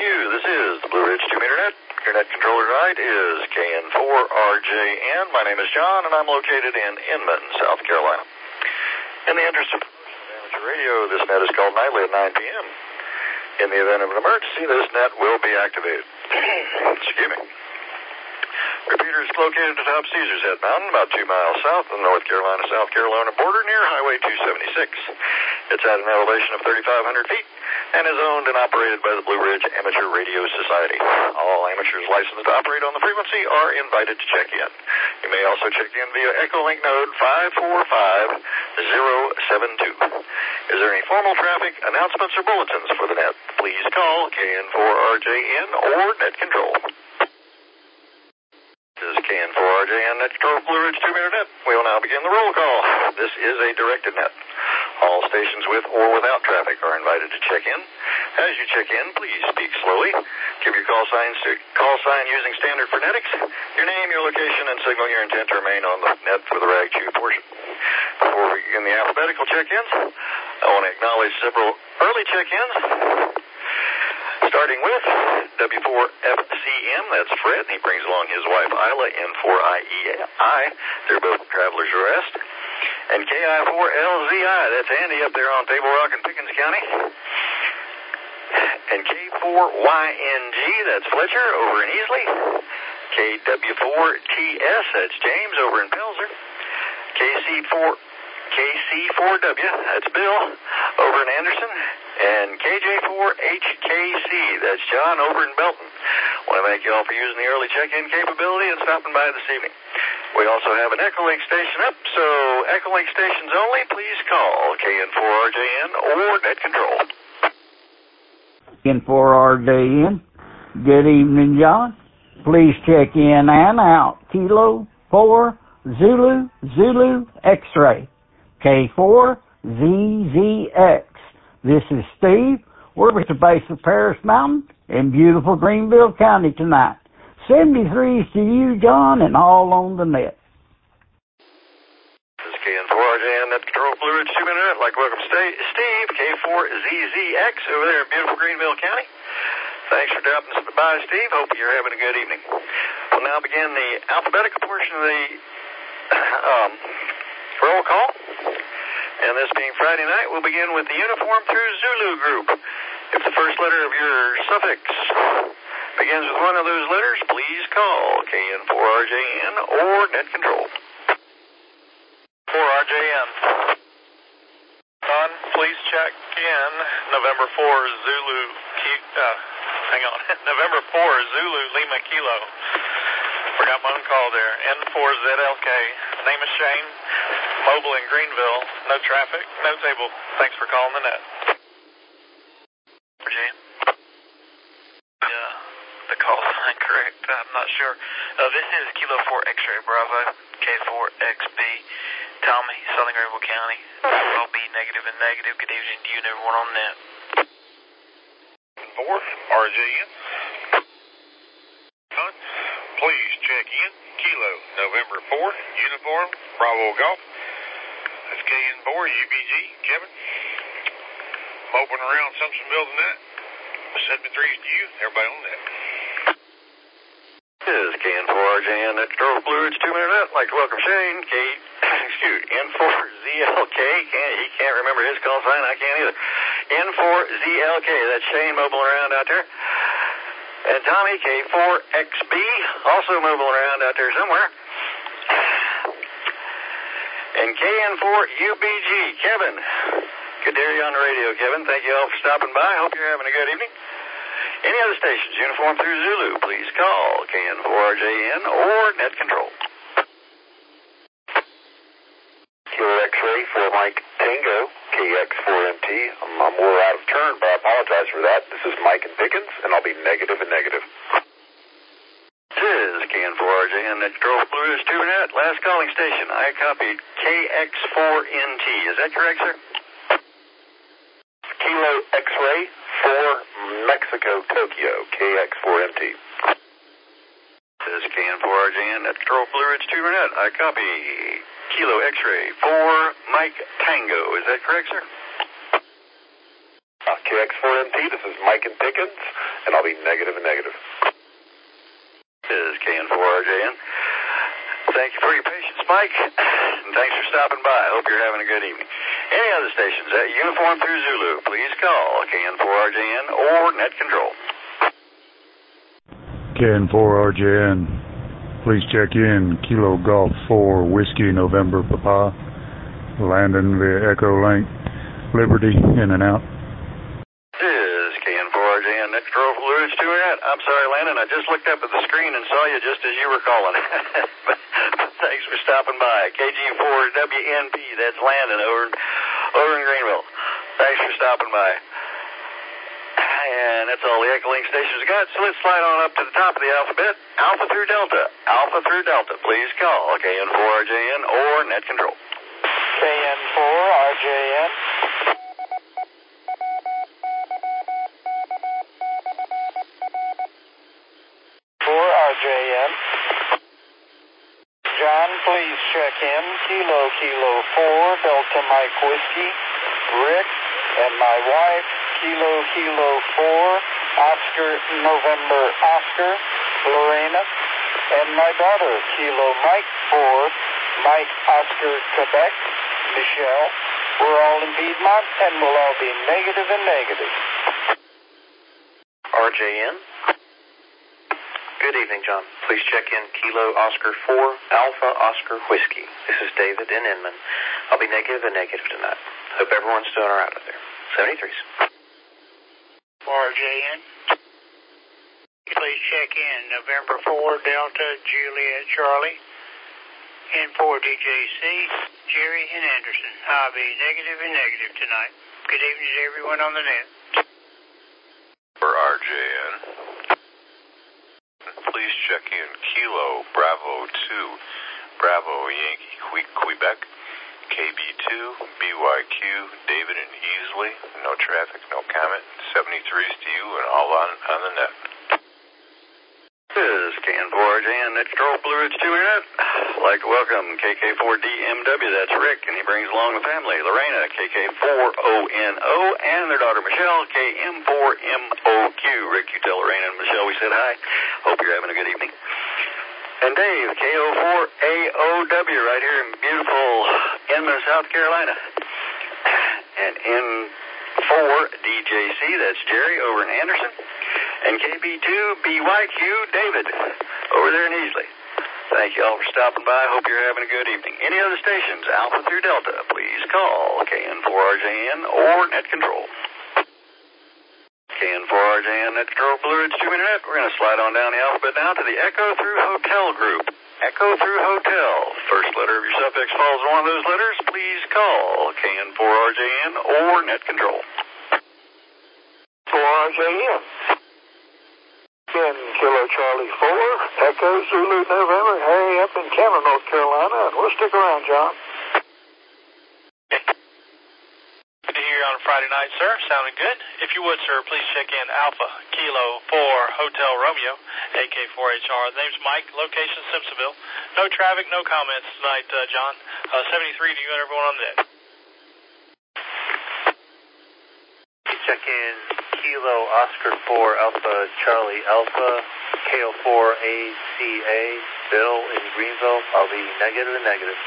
you. This is the Blue Ridge 2 Meter Net. Your net controller tonight is KN4RJN. My name is John, and I'm located in Inman, South Carolina. In the interest of amateur radio, this net is called nightly at 9 p.m. In the event of an emergency, this net will be activated. Excuse me. Repeater is located atop Caesar's Head Mountain, about 2 miles south of the North Carolina-South Carolina border near Highway 276. It's at an elevation of 3,500 feet and is owned and operated by the Blue Ridge Amateur Radio Society. All amateurs licensed to operate on the frequency are invited to check in. You may also check in via Echolink node 545072. Is there any formal traffic announcements or bulletins for the net? Please call KN4RJN or Net Control. This is KN4RJN Net Control Blue Ridge 2 Meter Net. We will now begin the roll call. This is a directed net. All stations with or without traffic are invited to check in. As you check in, please speak slowly. Give your call sign using standard phonetics, your name, your location, and signal your intent to remain on the net for the rag chew portion. Before we begin the alphabetical check-ins, I want to acknowledge several early check-ins. Starting with W4FCM, that's Fred, and he brings along his wife Isla, N4IEI. They're both Travelers Rest. And KI4LZI, that's Andy up there on Table Rock in Pickens County. And K4YNG, that's Fletcher over in Easley. KW4TS, that's James over in Pelzer. KC4W, that's Bill over in Anderson. And KJ4HKC, that's John over in Belton. I want to thank you all for using the early check-in capability and stopping by this evening. We also have an Echolink station up, so Echolink stations only, please call KN4RJN or Net Control. KN4RJN, good evening, John. Please check in and out. Kilo 4 Zulu Zulu X-ray. K4ZZX. This is Steve. We're at the base of Paris Mountain in beautiful Greenville County tonight. 73s to you, John, and all on the net. This is KN4RJN, Net Control Blue Ridge 2 Meter Net. I'd like to welcome Steve, K4ZZX, over there in beautiful Greenville County. Thanks for dropping by, Steve. Hope you're having a good evening. We'll now begin the alphabetical portion of the roll call. And this being Friday night, we'll begin with the uniform through Zulu group. If the first letter of your suffix begins with one of those letters, please call KN4RJN or Net Control. 4RJN. Don, please check in November 4 Zulu, November 4 Zulu Lima Kilo. Forgot my own call there. N4ZLK. Name is Shane. Mobile in Greenville. No traffic. No table. Thanks for calling the net. Virginia? Yeah, the call sign correct. I'm not sure. This is Kilo 4 X-ray Bravo, K4XB. Tommy, Southern Greenville County. I'll be negative and negative. Good evening to you and everyone on net. 4 RJN. Please check in. Kilo, November 4, uniform, Bravo Golf. That's KN4, UBG, Kevin. Moping around Simpsonville tonight. 73s to you, everybody on that. This is KN4RJN, Net Control Blue Ridge 2 Meter Net. I'd like to welcome Shane, N4ZLK. He can't remember his call sign, I can't either. N4ZLK, that's Shane mobile around out there. And Tommy, K4XB, also moving around out there somewhere. And KN4UBG, Kevin. Good to hear you on the radio, Kevin. Thank you all for stopping by. Hope you're having a good evening. Any other stations, uniform through Zulu, please call KN4RJN or Net Control. Kilo X-ray for Mike Tango, KX4MT. I'm more out of turn, but I apologize for that. This is Mike and Pickens, and I'll be negative and negative. This is KN4RJN, Net Control Blue Ridge 2 Net. Last calling station, I copied KX4NT. Is that correct, sir? Kilo X-ray for Mexico, Tokyo, KX4MT. This is KN4RJN, Net Control Blue Ridge 2 Net. I copy Kilo X-ray for Mike Tango. Is that correct, sir? KX4MT, this is Mike and Pickens, and I'll be negative and negative. This is KN4RJN. Thank you for your patience, Mike, and thanks for stopping by. I hope you're having a good evening. Any other stations at Uniform through Zulu, please call KN4RJN or Net Control. KN4RJN, please check in Kilo Golf 4 Whiskey November Papa, landing via Echo Link, Liberty, in and out. This is KN4RJN, Net Control for Louis Stewart. I'm sorry, Landon, I just looked up at the screen and saw you just as you were calling. Thanks for stopping by. KG4WNP, that's Landon over in Greenville. Thanks for stopping by. And that's all the Echo Link stations got, so let's slide on up to the top of the alphabet. Alpha through Delta. Alpha through Delta. Please call KN4RJN or Net Control. KN4RJN. RJN. John, please check in. Kilo 4, Delta Mike Whiskey. Rick and my wife, Kilo 4, Oscar November Oscar, Lorena. And my daughter, Kilo Mike 4, Mike Oscar Quebec, Michelle. We're all in Piedmont, and we'll all be negative and negative. RJN. Good evening, John. Please check in Kilo Oscar 4, Alpha Oscar Whiskey. This is David in Inman. I'll be negative and negative tonight. Hope everyone's doing all right out there. 73s. RJN. Please check in November 4, Delta, Juliet, Charlie. N4 DJC, Jerry and Anderson. I'll be negative and negative tonight. Good evening to everyone on the net. For RJN. Please check in Kilo Bravo 2, Bravo Yankee Quebec, KB2, BYQ, David and Easley. No traffic, no comment. 73s to you and all on the net. This is KN4RJN, Net Control Blue Ridge 2 Internet. I'd like to welcome KK4DMW, that's Rick, and he brings along the family, Lorena, KK4ONO, and their daughter Michelle, KM4MOQ. Rick, you tell Lorena and Michelle we said hi. Hope you're having a good evening. And Dave, KO4AOW, right here in beautiful Inman, South Carolina. And N4DJC, that's Jerry over in Anderson. And KB2BYQ, David, over there in Easley. Thank you all for stopping by. Hope you're having a good evening. Any other stations, Alpha through Delta, please call KN4RJN or Net Control. KN4RJN, Net Control, Blue Ridge 2 Internet. We're going to slide on down the alphabet now to the Echo through Hotel group. Echo through Hotel. First letter of your suffix follows one of those letters. Please call KN4RJN or Net Control. 4RJN. Kilo Charlie 4, Echo Zulu November, Harry up in Cameron, North Carolina, and we'll stick around, John. Good to hear you on a Friday night, sir. Sounding good. If you would, sir, please check in Alpha Kilo 4 Hotel Romeo, AK4HR. The name's Mike, location Simpsonville. No traffic, no comments tonight, John. 73 to you and everyone on the net. Check in Kilo Oscar 4 Alpha Charlie Alpha KO4ACA Bill in Greenville. I'll be negative and negative.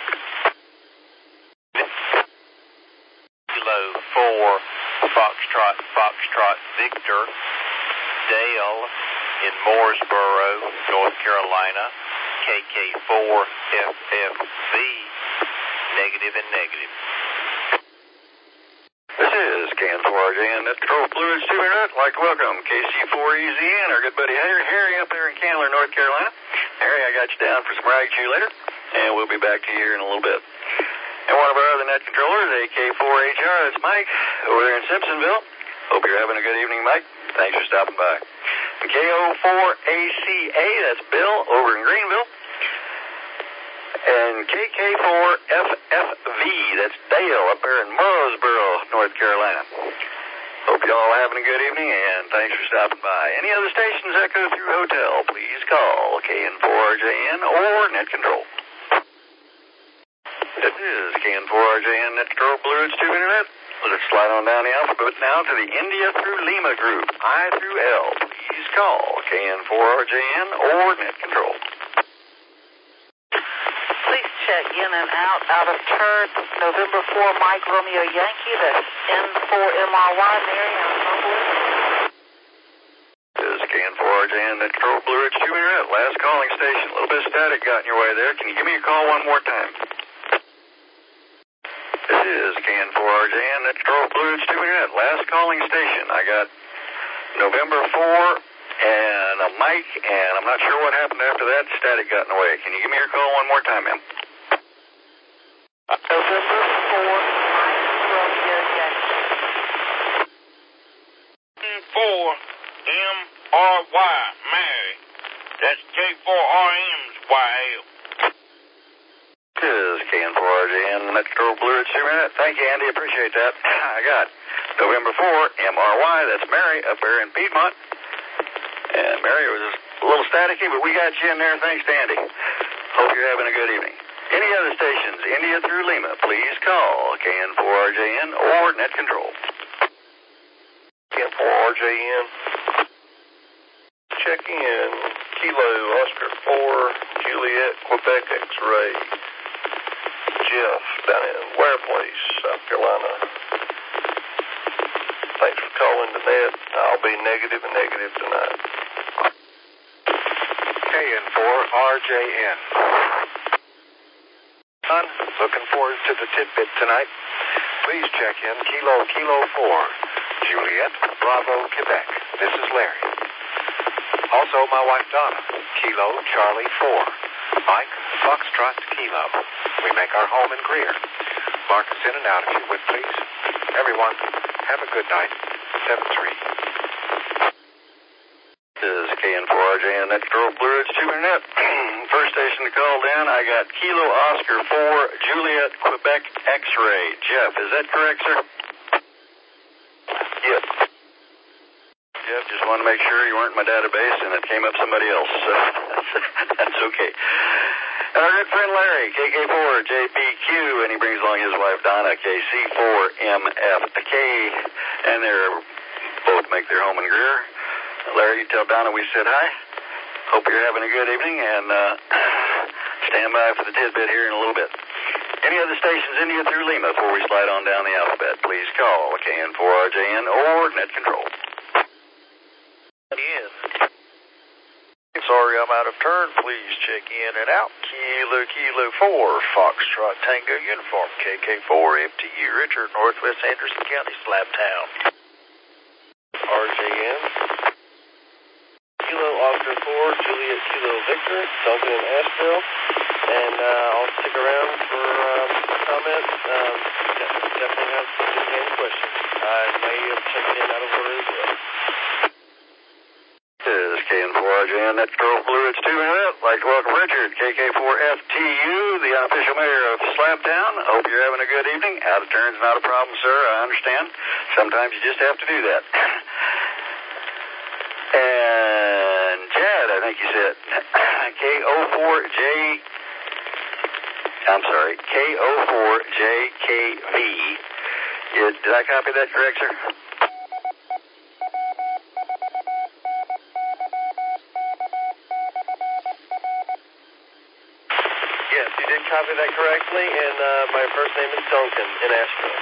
Kilo 4 Foxtrot Victor Dale in Mooresboro, North Carolina. KK4FFV negative and negative. This is KN4RJN, Net Control, Blue Ridge 2 Internet. I'd like to welcome KC4EZN, our good buddy Harry up there in Candler, North Carolina. Harry, I got you down for some rag chew later, and we'll be back to you here in a little bit. And one of our other net controllers, AK4HR, that's Mike, over there in Simpsonville. Hope you're having a good evening, Mike. Thanks for stopping by. And KO4ACA, that's Bill, over in Greenville. And KK4FFV, that's Dale up there in Mooresboro, North Carolina. Hope y'all are having a good evening, and thanks for stopping by. Any other stations Echo through Hotel, please call KN4RJN or Net Control. This is KN4RJN, Net Control, Blue Ridge 2 Internet. Let's slide on down the alphabet now to the India through Lima group. I through L. Please call KN4RJN or net control. Please check in and out of turn, November 4, Mike Romeo Yankee, that's N4MRY, Mary Annapolis. This is KN4RJN, net control, Blue Ridge 2 Internet, last calling station. A little bit of static got in your way there. Can you give me a call one more time? This is KN4RJN, net control, Blue Ridge 2 Internet, last calling station. I got November 4 and a mic, and I'm not sure what happened after that. Static got in the way. Can you give me your call one more time, ma'am? November 4, Mike Romeo Yankee. N4MRY, Mary. That's K4RM's YL. This is KN4RJN, net control, Blue Ridge 2 Internet. Thank you, Andy. Appreciate that. I got November 4, MRY. That's Mary up there in Piedmont. And Mary, it was a little staticky, but we got you in there. Thanks to Andy. Hope you're having a good evening. Any other stations, India through Lima, please call KN4RJN or net control. KN4RJN. Check in. Kilo Oscar 4, Juliet, Quebec X-ray. Jeff down in Ware Place, South Carolina. Thanks for calling the net. I'll be negative and negative tonight. KN4RJN. Son, looking forward to the tidbit tonight. Please check in Kilo 4, Juliet, Bravo, Quebec. This is Larry. Also, my wife Donna, Kilo Charlie 4, Mike Foxtrot Kilo. We make our home in Greer. Mark us in and out if you would, please. Everyone, have a good night. 7-3. This is KN4RJN, net control, Blue Ridge 2 Internet. First station to call down, I got Kilo Oscar 4, Juliet, Quebec X-ray. Jeff, is that correct, sir? Yes. Jeff, just wanted to make sure you weren't in my database and it came up somebody else. So that's okay. And our good friend Larry, KK4JPQ, and he brings along his wife Donna, KC4MFK, and they're both make their home in Greer. Larry, you tell Donna we said hi. Hope you're having a good evening, and stand by for the tidbit here in a little bit. Any other stations, India through Lima, before we slide on down the alphabet, please call KN4RJN or net control. In. Sorry, I'm out of turn. Please check in and out. Kilo 4, Foxtrot Tango Uniform, KK4 FTU, Richard, Northwest Anderson County, Slabtown. RJN. Kilo Oscar 4, Juliet Kilo Victor, Duncan and Asheville. And I'll stick around for comments. Definitely have any questions. I may have checked in out of order as well. This is KN4RJN, net control, Blue Ridge 2 Internet. I'd like to welcome Richard, KK4FTU, the unofficial mayor of Slabtown. Hope you're having a good evening. Out of turn's not a problem, sir. I understand. Sometimes you just have to do that. And Chad, I think you said KO4JKV. Did I copy that correct, sir? Yes, you did copy that correctly, and my first name is Duncan in Asheville.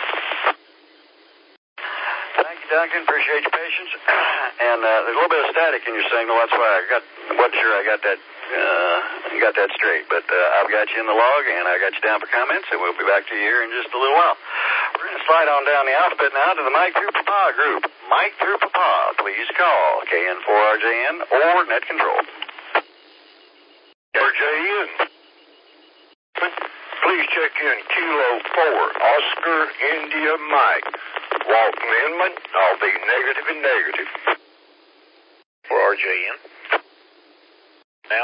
Thank you, Duncan. Appreciate your patience. And there's a little bit of static in your signal. That's why wasn't sure I got that straight. But I've got you in the log, and I got you down for comments, and we'll be back to you here in just a little while. We're going to slide on down the alphabet now to the Mike through Papa group. Mike through Papa, please call KN4RJN or net control. RJN. Please check in Kilo 4, Oscar India Mike. Walton Inman, I'll be negative and negative. For RJN. Now,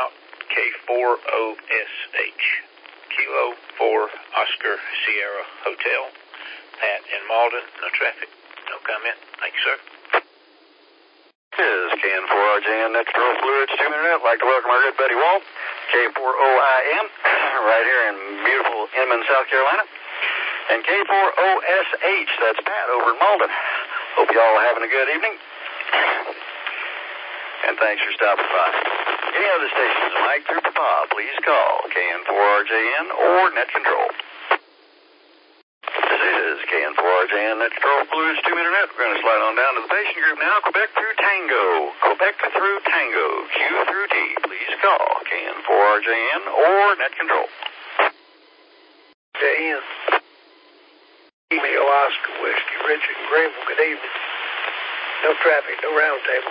K4OSH. Kilo 4, Oscar Sierra Hotel. Pat in Malden, no traffic, no comment. Thank you, sir. This is KN4RJN, net control, Blue Ridge 2 Internet. I'd like to welcome our good buddy Walt, K4OIM, right here in beautiful Inman, South Carolina. And K4OSH, that's Pat over in Malden. Hope you all are having a good evening. And thanks for stopping by. Any other stations, Mike through Papa, please call KN4RJN or Net Control. This is KN4RJN Net Control Blue Ridge Tube Internet. We're going to slide on down to the patient group now. Quebec through Tango. Quebec through Tango. Q through T. Please call KN4RJN or Net Control. JN. Email Oscar Whiskey, Richard Greenville. Good evening. No traffic, no round table.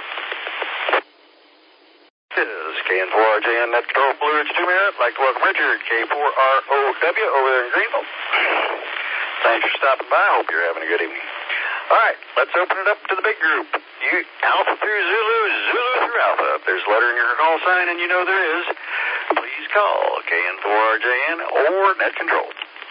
This is KN4RJN Net Control Blue Ridge Tube Internet. I'd like to welcome Richard K4ROW over there in Greenville. Thanks for stopping by. Hope you're having a good evening. All right, let's open it up to the big group. You Alpha through Zulu, Zulu through Alpha. If there's a letter in your call sign, and you know there is, please call KN4RJN or Net Control.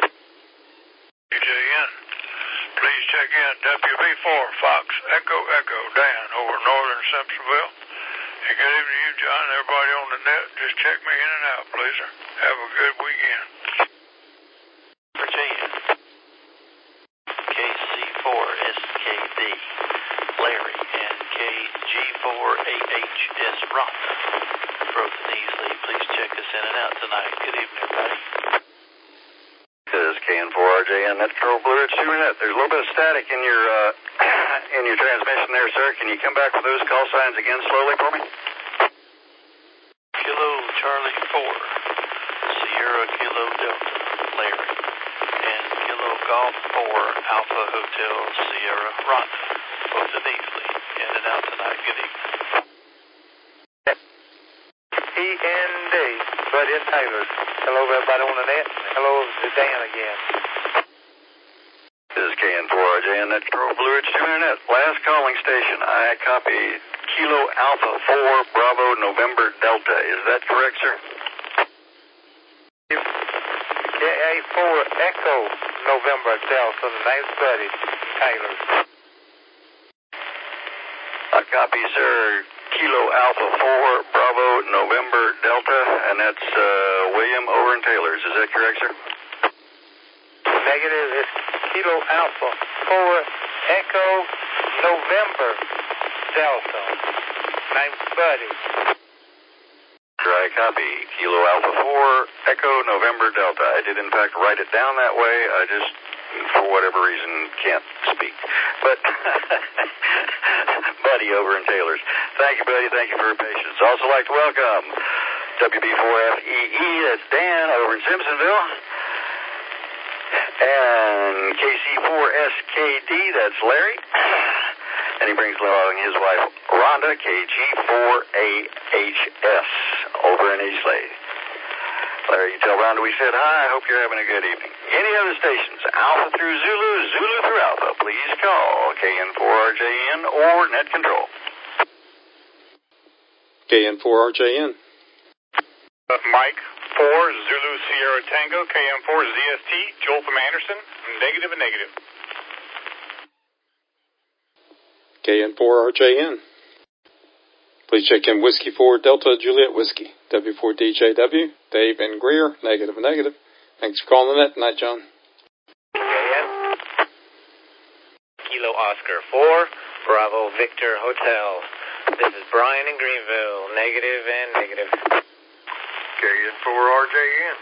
UJN, please check in WB4 Fox Echo Echo Dan over northern Simpsonville. Hey, good evening to you, John. Everybody on the net, just check me in and out, please, sir. Have a good weekend. Virginia. KC4SKD, Larry, and KG4AHS, Ron. Broken easily. Please check us in and out tonight. Good evening, everybody. This is KN4RJN Net Control Blue Ridge Tube Internet. There's a little bit of static in your transmission there, sir. Can you come back with those call signs again slowly for me? Kilo Charlie 4, Sierra Kilo Delta, Larry, and Kilo Golf 4, Alpha Hotel Sierra Rhonda. Both of Easley. In and out tonight. Good evening. END, Buddy and Taylor. Hello, everybody on the net. Hello to Dan again. This is KN4RJN Net Control Blue Ridge Tube Internet. Last calling station. I copy Kilo Alpha 4 Bravo November Delta. Is that correct, sir? KA4 Echo November Delta. The name's Buddy Taylor. I copy, sir, Kilo Alpha 4 Bravo November Delta, and that's William over in Taylor's. Is that correct, sir? Negative. It's Kilo Alpha 4 Echo November Delta. Name's Buddy. I copy Kilo Alpha 4 Echo November Delta. I did, in fact, write it down that way. I just, for whatever reason, can't speak. But Buddy over in Taylor's. Thank you, Buddy. Thank you for your patience. Also like to welcome WB4FEE, that's Dan over in Simpsonville. And KC4SKD, that's Larry. And he brings along his wife, Rhonda, KG4AHS, over in Eastlake. Larry, you tell Rhonda we said hi. I hope you're having a good evening. Any other stations, Alpha through Zulu, Zulu through Alpha, please call KN4RJN or Net Control. KN4RJN. Mike 4 Zulu Sierra Tango, KM4 ZST, Joel from Anderson, negative and negative. KN4RJN. Please check in Whiskey 4 Delta Juliet Whiskey, W4DJW, Dave and Greer, negative and negative. Thanks for calling the net tonight, John. Kilo Oscar 4, Bravo Victor Hotel. This is Brian in Greenville, negative and negative. KN4RJN.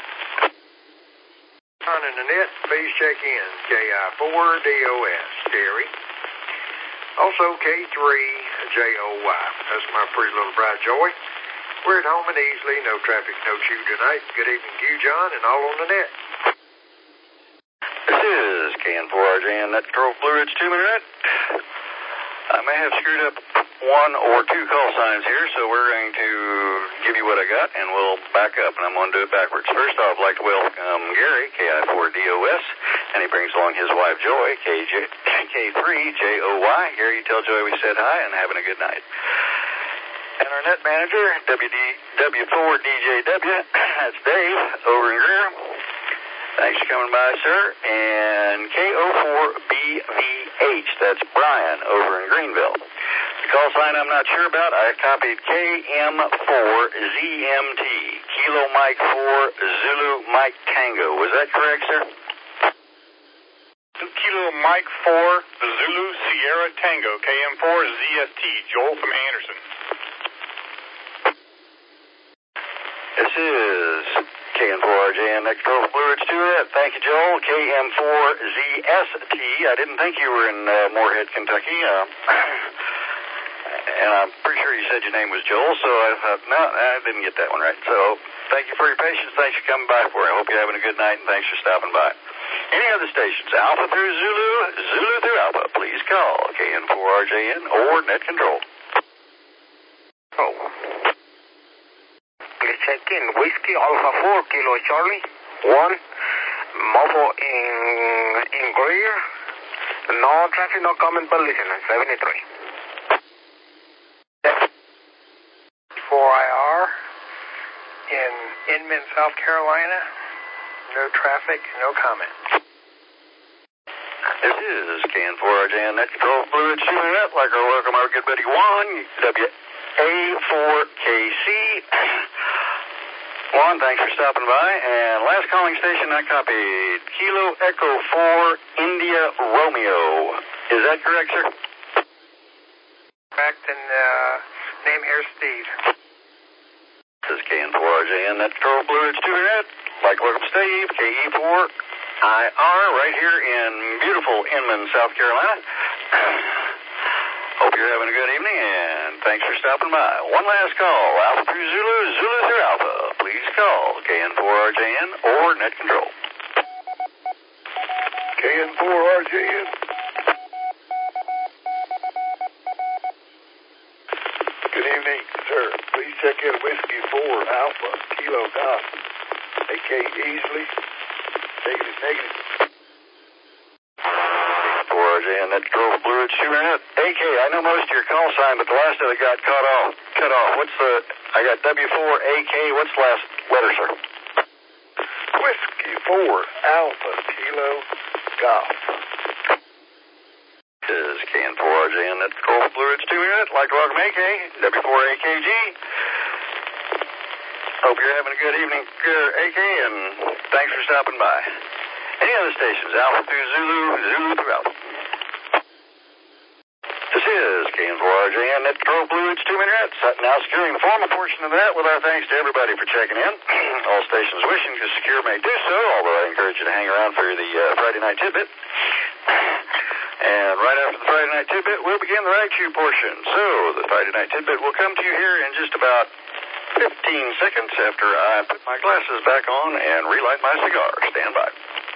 On in the net, please check in. KI4DOS, Gary. Also K3JOY. That's my pretty little bride, Joy. We're at home and easily. No traffic, no chew tonight. Good evening to you, John, and all on the net. This is KN4RJN Net Control Blue Ridge Tube Internet. I may have screwed up one or two call signs here, so we're going to give you what I got, and we'll back up, and I'm going to do it backwards. First off, I'd like to welcome Gary, KI4DOS, and he brings along his wife, Joy, K3JOY. Gary, you tell Joy we said hi and having a good night. And our net manager, W4DJW, that's Dave, over in Greer. Thanks for coming by, sir. And KO4BVH, that's Brian, over in Greenville. The call sign I'm not sure about, I copied KM4ZMT, Kilo Mike 4 Zulu Mike Tango. Was that correct, sir? Kilo Mike 4, Zulu Sierra Tango, KM4 ZST, Joel from Anderson. This is KN4RJN Next Control Fluids 2. Thank you, Joel. KM4ZST. I didn't think you were in Moorhead, Kentucky. And I'm pretty sure you said your name was Joel, so I thought, no, I didn't get that one right. So thank you for your patience. Thanks for coming by for it. I hope you're having a good night, and thanks for stopping by. Any other stations, Alpha through Zulu, Zulu through Alpha, please call KN4RJN or Net Control. Oh. Please check in. Whiskey Alpha 4, Kilo Charlie. 1. Mofo in Greer. No traffic, no comment, but listen. 73. 4IR in Inman, South Carolina. No traffic, no comment. This is KN4RJN Net Control Fluids shooting up like our welcome our good buddy Juan, WA4KC. Juan, thanks for stopping by. And last calling station I copied, Kilo Echo 4 India Romeo. Is that correct, sir? Correct, and name here Steve. This is KN4RJN Net Control Fluids 2-Net. Like welcome Steve, KE4IR right here in beautiful Inman, South Carolina. Hope you're having a good evening, and thanks for stopping by. One last call, Alpha through Zulu, Zulu through Alpha. Please call KN4RJN or Net Control. KN4RJN. Good evening, sir. Please check in Whiskey 4 Alpha Kilo Golf. AK Easley. Negative. 4RJN Net Control Fluids shooting up. AK, I know most of your call sign, but the last of it got cut off. What's the? I got W4AK. What's the last letter, sir? Whiskey 4 Alpha Kilo Golf. This is KN4RJN Net Control Fluids 2-Net. Like to welcome AK, W4AKG. Hope you're having a good evening, AK, and thanks for stopping by. Any other stations, Alpha through Zulu, Zulu through Alpha. This is KN4RJN Net Control Fluids 2-Net. Now securing the formal portion of that with our thanks to everybody for checking in. All stations wishing to secure may do so, although I encourage you to hang around for the Friday Night Tidbit. And right after the Friday Night Tidbit, we'll begin the Rag Chew portion. So the Friday Night Tidbit will come to you here in just about 15 seconds after I put my glasses back on and relight my cigar. Stand by.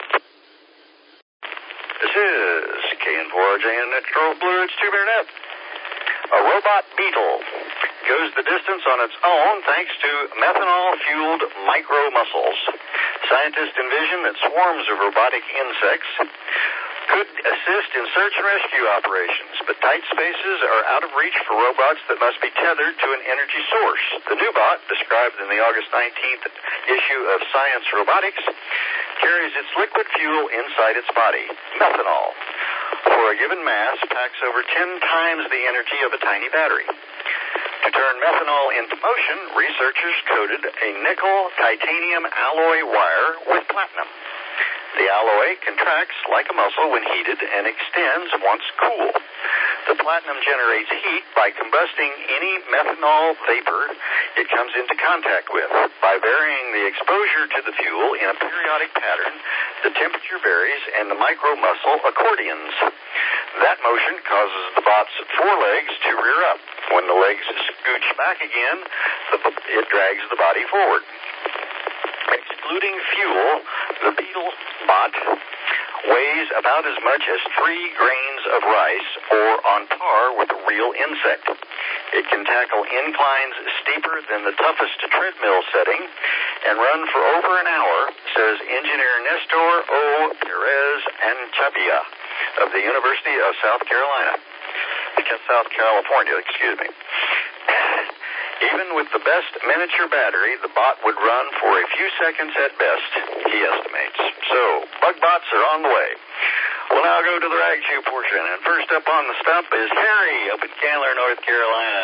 This is KN4RJN Net Control Fluids 2-Net. A robot beetle goes the distance on its own thanks to methanol-fueled micro-muscles. Scientists envision that swarms of robotic insects could assist in search and rescue operations, but tight spaces are out of reach for robots that must be tethered to an energy source. The new bot, described in the August 19th issue of Science Robotics, carries its liquid fuel inside its body, methanol. For a given mass, packs over 10 times the energy of a tiny battery. To turn methanol into motion, researchers coated a nickel-titanium alloy wire with platinum. The alloy contracts like a muscle when heated and extends once cool. The platinum generates heat by combusting any methanol vapor it comes into contact with. By varying the exposure to the fuel in a periodic pattern, the temperature varies and the micro-muscle accordions. That motion causes the bot's forelegs to rear up. When the legs scooch back again, it drags the body forward. Excluding fuel, the beetle bot weighs about as much as 3 grains of rice, or on par with a real insect. It can tackle inclines steeper than the toughest treadmill setting and run for over an hour, says engineer Nestor O. Perez Anchabia of the University of South California, excuse me. Even with the best miniature battery, the bot would run for a few seconds at best, he estimates. So, bug bots are on the way. We'll now go to the Rag Chew portion, and first up on the stump is Harry up in Candler, North Carolina.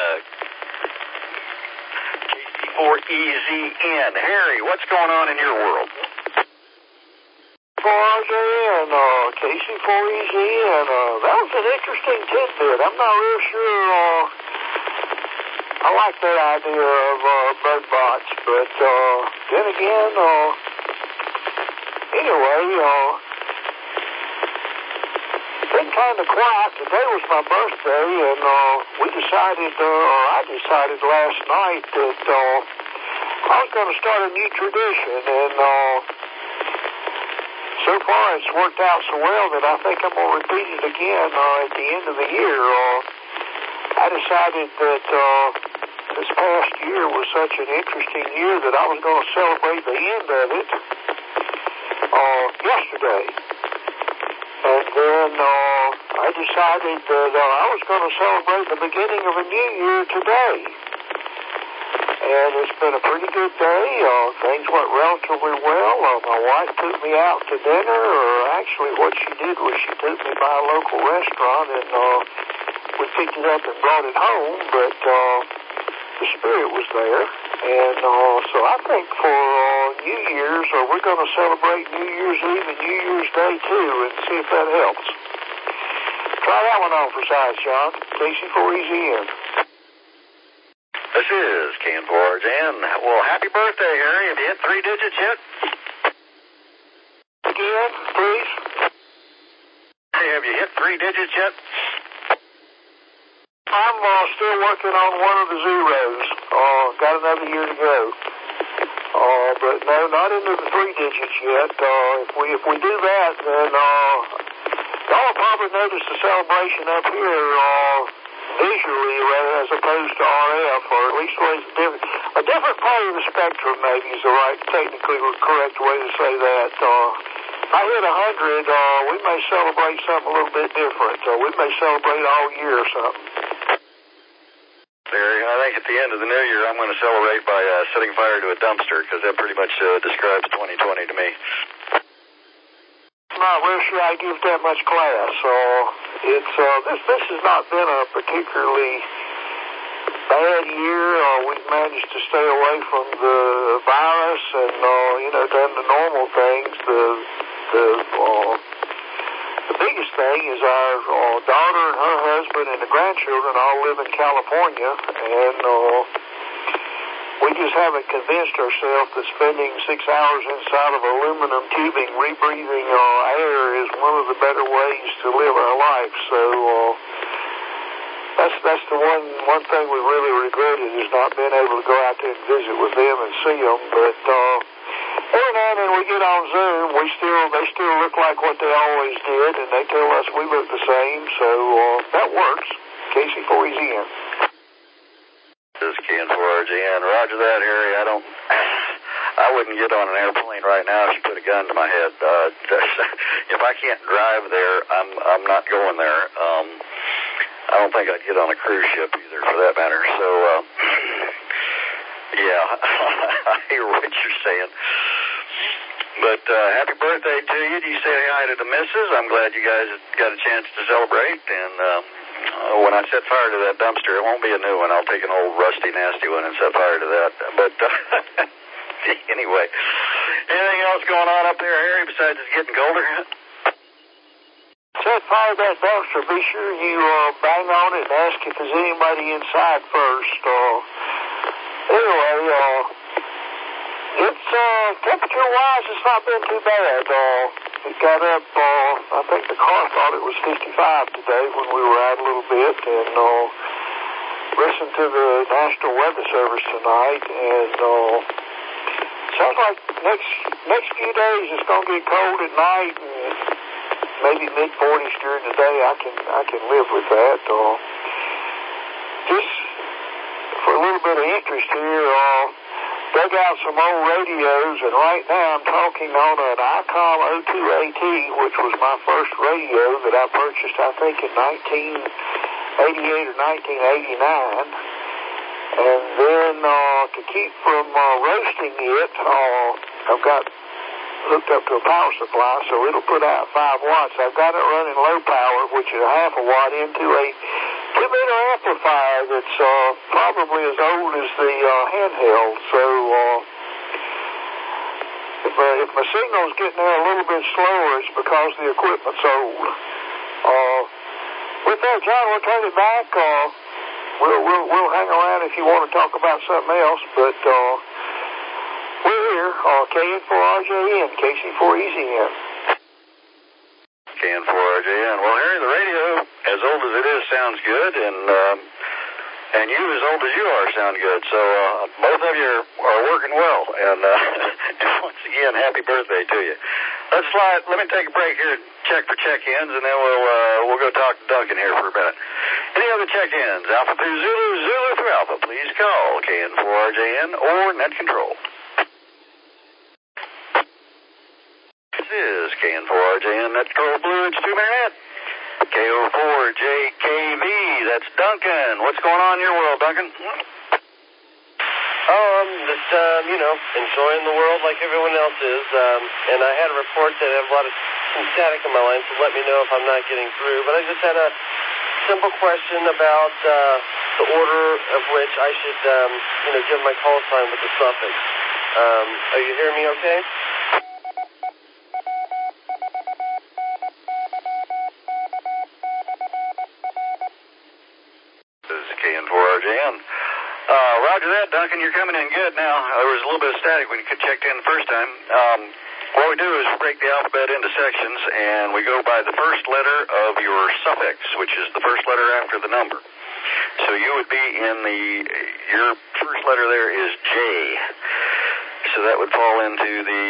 KC4EZN. Harry, what's going on in your world? 4RJN, KC4EZ, and that was an interesting tidbit. I'm not real sure. I like that idea of bug bots, but then again, anyway, been kind of quiet. Today was my birthday, and we decided, or I decided last night that I was going to start a new tradition, and so far it's worked out so well that I think I'm going to repeat it again at the end of the year. I decided that this past year was such an interesting year that I was going to celebrate the end of it yesterday. And then I decided that I was going to celebrate the beginning of a new year today. And it's been a pretty good day. Things went relatively well. My wife took me out to dinner, or actually what she did was she took me by a local restaurant, and we picked it up and brought it home, but the spirit was there. And so I think for New Year's, we're going to celebrate New Year's Eve and New Year's Day too, and see if that helps. Try that one on for size, John. KC4EZN. This is KN4RJN. Well, happy birthday, Harry. Have you hit 3 digits yet? Again, please. Hey, have you hit 3 digits yet? I'm still working on one of the zeros. Got another year to go. But no, not into the 3 digits yet. If we do that, then y'all will probably notice the celebration up here visually rather as opposed to RF, or at least a different part of the spectrum maybe is the right, technically correct way to say that. If I hit 100, we may celebrate something a little bit different. We may celebrate all year or something. Larry, I think at the end of the new year, I'm going to celebrate by setting fire to a dumpster, because that pretty much describes 2020 to me. I'm not real sure I give that much class. This has not been a particularly bad year. We've managed to stay away from the virus and done the normal things. The biggest thing is our daughter and her husband and the grandchildren all live in California, and we just haven't convinced ourselves that spending 6 hours inside of aluminum tubing rebreathing air is one of the better ways to live our life. So that's the one thing we really regretted, is not being able to go out there and visit with them and see them. But every now and then we get on Zoom, they still look like what they always did, and they tell us we look the same. So that works. KC4EZN. This is KN4RJN. Roger that, Harry. I wouldn't get on an airplane right now if you put a gun to my head. If I can't drive there, I'm not going there. I don't think I'd get on a cruise ship either, for that matter. So, yeah, I hear what you're saying. But happy birthday to you. Do you say hi to the missus? I'm glad you guys got a chance to celebrate. And when I set fire to that dumpster, it won't be a new one. I'll take an old rusty, nasty one and set fire to that. But anyway, anything else going on up there, Harry, besides it's getting colder? Set fire to that dumpster. Be sure you bang on it and ask if there's anybody inside first. Anyway, it's temperature-wise, it's not been too bad. It got up, I think the car thought it was 55 today when we were out a little bit, and listened to the National Weather Service tonight, and sounds like next few days it's going to get cold at night, and maybe mid-40s during the day. I can live with that. Just for a little bit of interest here, dug out some old radios, and right now I'm talking on an ICOM 02AT, which was my first radio that I purchased, I think, in 1988 or 1989. And then to keep from roasting it, I've got hooked up to a power supply, so it'll put out 5 watts. I've got it running low power, which is a half a watt, into a 2-meter amplifier that's probably as old as the handheld. So if my signal's getting there a little bit slower, it's because the equipment's old. With that, John, we'll turn it back. We'll hang around if you want to talk about something else, but we're here, KN4RJN, KC4EZN. KN4RJN. Well, Harry, the radio, as old as it is, sounds good, and you, as old as you are, sound good. So both of you are working well, and once again, happy birthday to you. Let's slide. Let me take a break here, check for check-ins, and then we'll go talk to Duncan here for a minute. Any other check-ins? Alpha through Zulu, Zulu through Alpha. Please call KN4RJN or Net Control. This is KN4RJN Net Control Blue Ridge 2 Marinette. KO4JKV. That's Duncan. What's going on in your world, Duncan? I'm just, enjoying the world like everyone else is. And I had a report that I have a lot of some static on my line, so let me know if I'm not getting through. But I just had a simple question about the order of which I should, give my call sign with the suffix. Are you hearing me okay? This is KN4RJN. Roger that, Duncan. You're coming in good now. There was a little bit of static when you checked in the first time. What we do is break the alphabet into sections, and we go by the first letter of your suffix, which is the first letter after the number. So you would be your first letter there is J. So that would fall into the,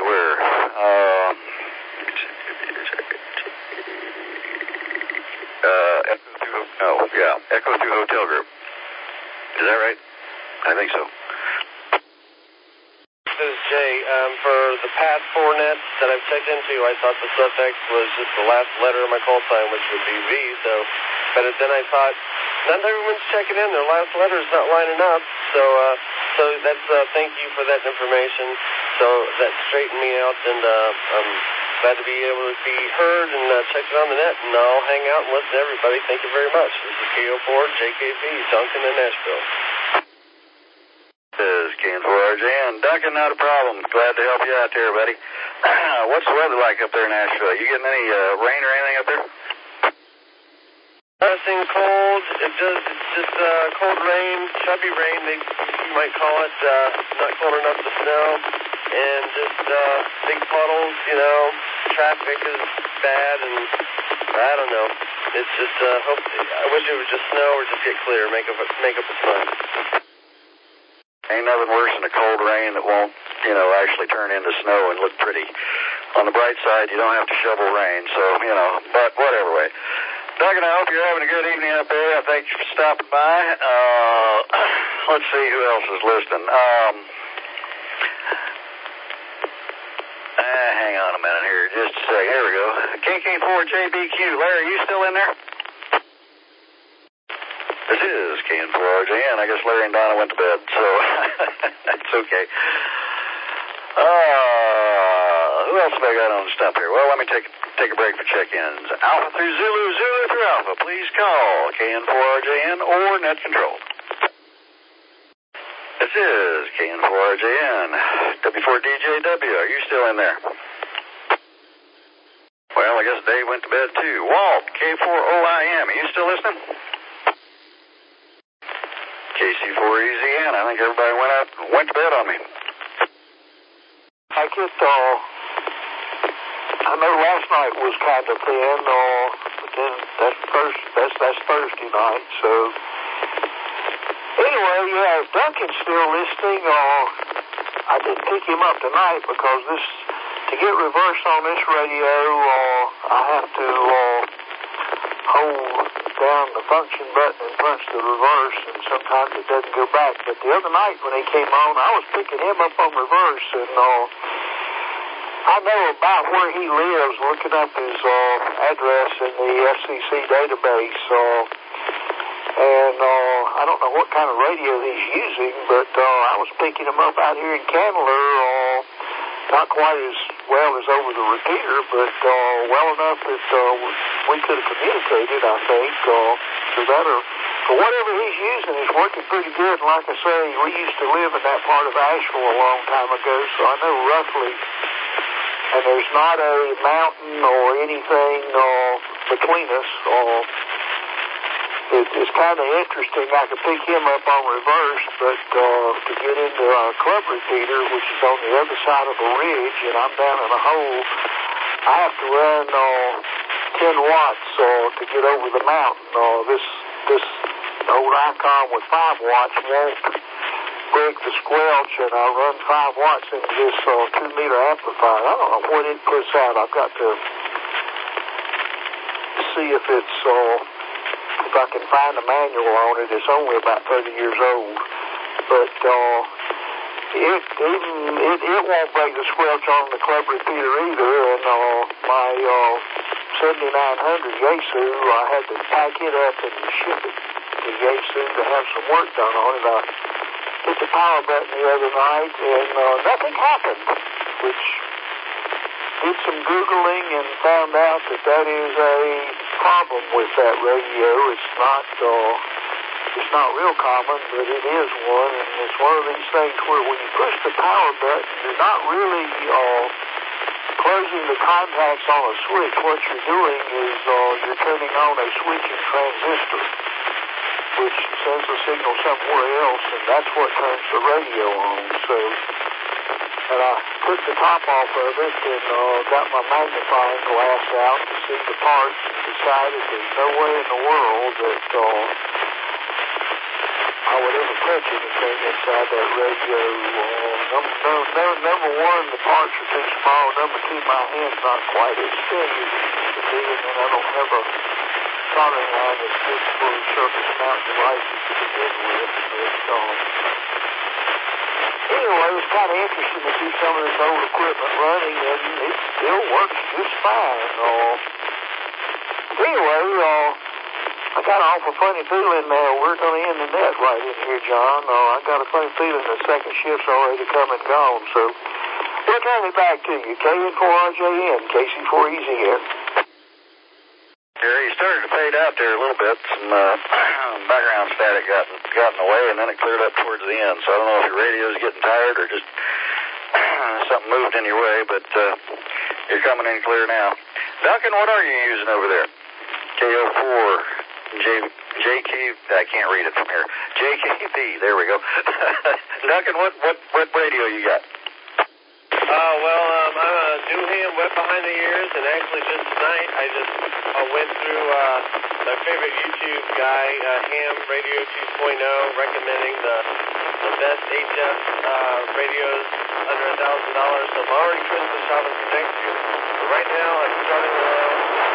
Echo through Hotel Group. Is that right? I think so. This is Jay. For the past 4 nets that I've checked into, I thought the suffix was just the last letter of my call sign, which would be V. But then I thought, not everyone's checking in. Their last letter is not lining up. So that's thank you for that information. So that straightened me out, and I'm glad to be able to be heard and check it on the net. And I'll hang out and listen to everybody. Thank you very much. This is KO4JKV, Duncan in Nashville. This is KN4RJN. Duncan, not a problem. Glad to help you out there, buddy. What's the weather like up there in Nashville? You getting any rain or anything up there? Nothing cold. It's just cold rain, chubby rain, you might call it. Not cold enough to snow. And just big puddles, traffic is bad, and I don't know. It's just, I wish it would just snow or just get clear, make up a sun. Ain't nothing worse than a cold rain that won't, actually turn into snow and look pretty. On the bright side, you don't have to shovel rain, so, but whatever way. Duncan, I hope you're having a good evening up there. I thank you for stopping by. Let's see who else is listening. Hang on a minute here, just a second. Here we go. KK4JBQ. Larry, are you still in there? This is KN4RJN. I guess Larry and Donna went to bed, so that's okay. Who else have I got on the stump here? Well, let me take a break for check-ins. Alpha through Zulu, Zulu through Alpha. Please call KN4RJN or Net Control. This is KN4RJN. W4DJW, are you still in there? Well, I guess Dave went to bed too. Walt, K4OIM, are you still listening? KC4EZN, I think everybody went to bed on me. I know last night was kind of thin, but then that's Thursday night, so anyway, if Duncan's still listening, I didn't pick him up tonight because to get reverse on this radio, I have to hold down the function button and punch the reverse, and sometimes it doesn't go back. But the other night when he came on, I was picking him up on reverse, and I know about where he lives, looking up his address in the FCC database, and I don't know what kind of radio he's using, but I was picking him up out here in Candler, not quite as well as over the repeater, but well enough that we could have communicated, I think. So that or So whatever he's using is working pretty good. And like I say, we used to live in that part of Asheville a long time ago, so I know roughly. And there's not a mountain or anything between us. It's kind of interesting. I could pick him up on reverse, but to get into our club repeater, which is on the other side of a ridge, and I'm down in a hole, I have to run 10 watts to get over the mountain. This old Icon with 5 watts won't break the squelch, and I run 5 watts into this 2-meter amplifier. I don't know what it puts out. I've got to see if it's if I can find a manual on it. It's only about 30 years old, but it won't break the squelch on the club repeater either. And my 7900 Yaesu, I had to pack it up and ship it to Yaesu to have some work done on it. I hit the power button the other night, and nothing happened, which did some Googling and found out that is a problem with that radio. It's not real common, but it is one, and it's one of these things where when you push the power button, you're not really closing the contacts on a switch. What you're doing is you're turning on a switching transistor, which sends the signal somewhere else, and that's what turns the radio on. And I took the top off of it and got my magnifying glass out to see the parts, and decided there's no way in the world that I would ever touch anything inside that radio. Number one, the parts are too small. Number two, my hand's not quite as steady as it used to be, and then I don't have a soldering line that's good for surface mount devices to begin with. But anyway, it's kind of interesting to see some of this old equipment running, and it still works just fine. Anyway, I got an awful funny feeling we're going to end the net right in here, John. I got a funny feeling the second shift's already come and gone, so we'll turn it back to you. KN4RJN, KC4EZN. Gary, you started to fade out there a little bit. Some background static got in the way, and then it cleared up towards the end. So I don't know if your radio's getting tired or just something moved in your way, but you're coming in clear now. Duncan, what are you using over there? KO4 JK, I can't read it from here. JKB, there we go. Duncan, what radio you got? I'm a new ham wet behind the ears, and actually just tonight I just went through my favorite YouTube guy, Ham Radio 2.0, recommending the best HF radios under $1,000. So I'm already Christmas shopping for next year. But right now I'm starting around.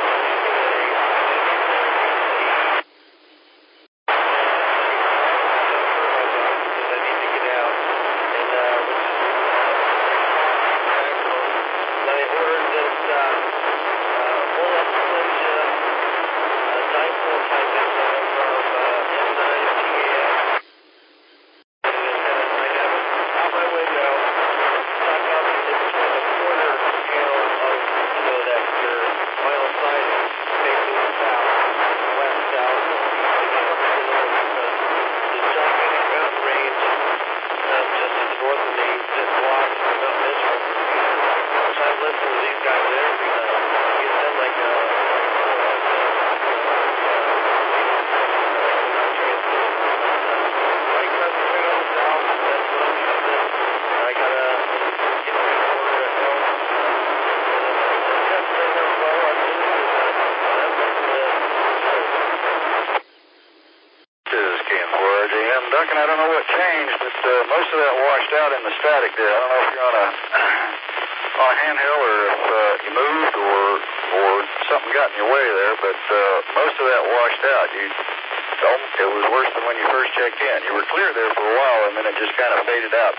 Duncan, I don't know what changed, but most of that washed out in the static there. I don't know if you're on a handheld or if you moved or something got in your way there, but most of that washed out. It was worse than when you first checked in. You were clear there for a while, and then it just kind of faded out.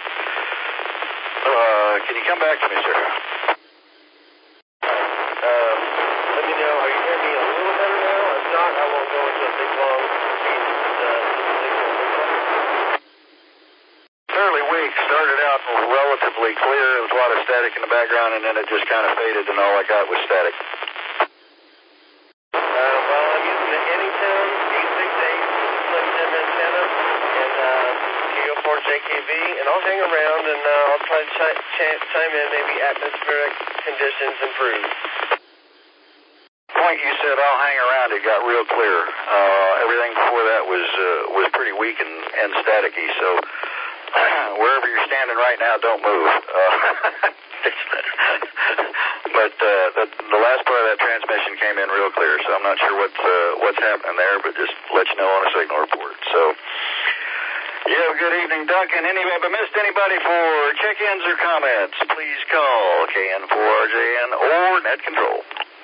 Can you come back to me, sir? Let me know. Are you hearing me a little better now? If not, I won't go into a big long speech. Fairly weak. Started out relatively clear. There was a lot of static in the background, and then it just kind of faded, and all I got was static. Well, I'm using the Anytone 868 with a JKV, and I'll hang around and I'll try to chime in. Maybe atmospheric conditions improve. Point you said I'll hang around, it got real clear. Everything before that was pretty weak and staticky, so wherever you're standing right now, don't move. But the last part of that transmission came in real clear, so I'm not sure what's happening there, but just let you know on a signal report. So, yeah, good evening, Duncan. If I missed anybody for check-ins or comments, please call KN4RJN or Net Control.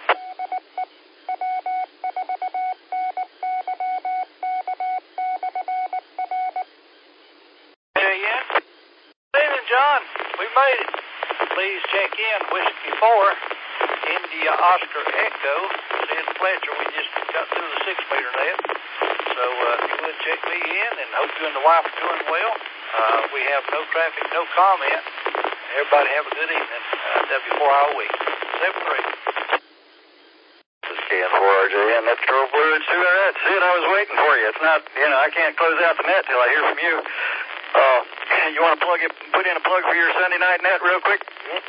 John, we made it. Please check in Whiskey 4, India Oscar Echo, Sid Fletcher. We just got through the 6-meter net. So if you would check me in, and hope you and the wife are doing well. We have no traffic, no comment. Everybody have a good evening. W4 week. 7-3. This is KN4RJN, Net Control Blue. It's 2 minutes. Sid, I was waiting for you. It's not, I can't close out the net till I hear from you. You want to put in a plug for your Sunday night net real quick?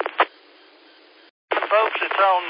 Folks, it's on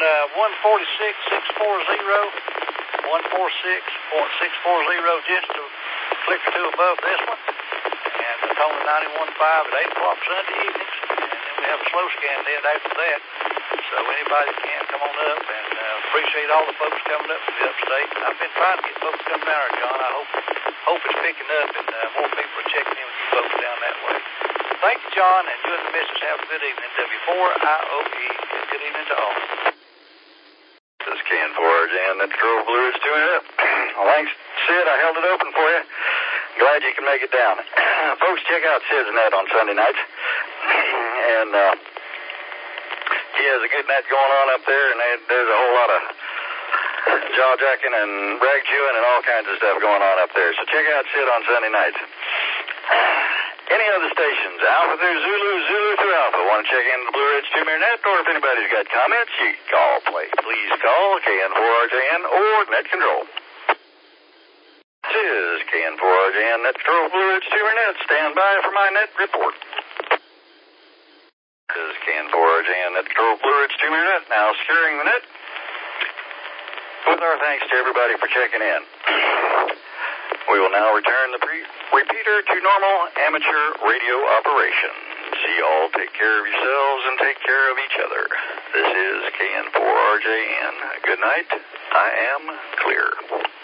146.640, 146.640, just a click or two above this one. And it's on the 91.5 at 8 o'clock Sunday evenings. And then we have a slow scan net after that. So anybody can come on up, and appreciate all the folks coming up from the upstate. I've been trying to get folks coming down here, John. I hope it's picking up, and more people are checking in with you folks down that way. Thank you, John, and you and the missus have a good evening. W4IOE. Good evening to all. This is KN4RJN, Net Control Blue. It's 2 minutes. Well, thanks, Sid. I held it open for you. Glad you can make it down. Folks, check out Sid's net on Sunday nights. And he has a good net going on up there, and there's a whole lot of jaw-jacking and rag chewing and all kinds of stuff going on up there. So check out Sid on Sunday nights. Any other stations, Alpha through Zulu, Zulu through Alpha, want to check in the Blue Ridge 2-meter net, or if anybody's got comments, you please call KN4RJN or Net Control. This is KN4RJN, Net Control Blue Ridge 2-meter net. Stand by for my net report. This is KN4RJN, Net Control Blue Ridge 2-meter net. Now securing the net. With our thanks to everybody for checking in. We will now return the repeater to normal amateur radio operation. See y'all take care of yourselves and take care of each other. This is KN4RJN. Good night. I am clear.